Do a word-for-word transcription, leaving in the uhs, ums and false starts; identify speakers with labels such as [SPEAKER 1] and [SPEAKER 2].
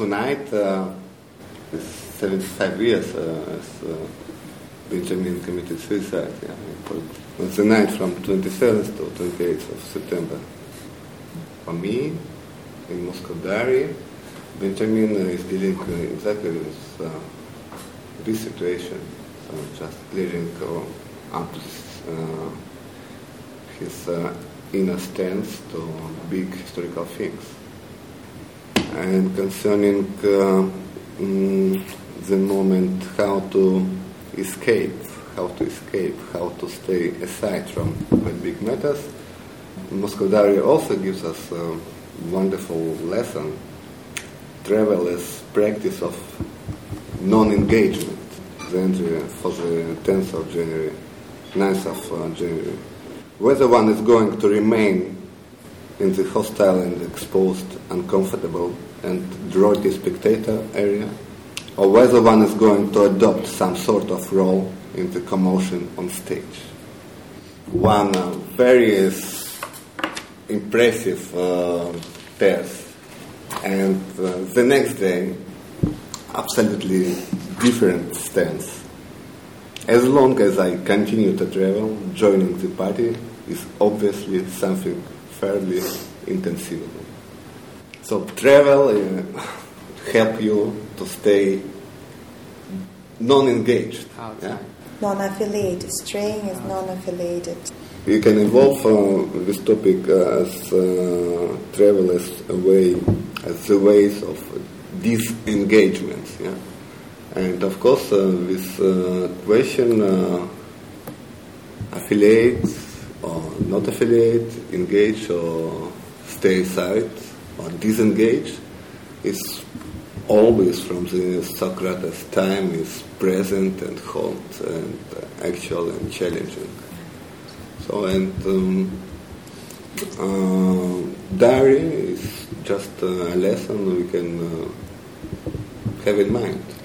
[SPEAKER 1] tonight, uh, is seventy-five years uh, as uh, Benjamin committed suicide. Yeah, on the night from twenty-seventh to twenty-eighth of September. For me, in Moscow Diary, Benjamin is dealing uh, exactly with uh, this situation. So just clearing uh, up uh, his uh, inner stance to big historical things. And concerning uh, mm, the moment how to escape, how to escape, how to stay aside from quite big matters, Moscow Diary also gives us a wonderful lesson. Travel is practice of non-engagement. The entry for the tenth of January, ninth of uh, January. Whether one is going to remain in the hostile and exposed, uncomfortable and draughty spectator area, or whether one is going to adopt some sort of role in the commotion on stage. One uh, very impressive uh, test, and uh, the next day, absolutely different stance. As long as I continue to travel, joining the party is obviously something fairly inconceivable. So travel uh, help you to stay non-engaged. Yeah?
[SPEAKER 2] Non-affiliated. Straying is non-affiliated.
[SPEAKER 1] You can involve uh, this topic uh, as uh, travel as a way, as the ways of disengagements. Yeah? And of course, uh, this uh, question, uh, affiliate or not affiliate, engage or stay aside or disengage, is always from the Socrates time is present and hot and uh, actual and challenging. So, and um, uh, diary is just a lesson we can uh, have in mind.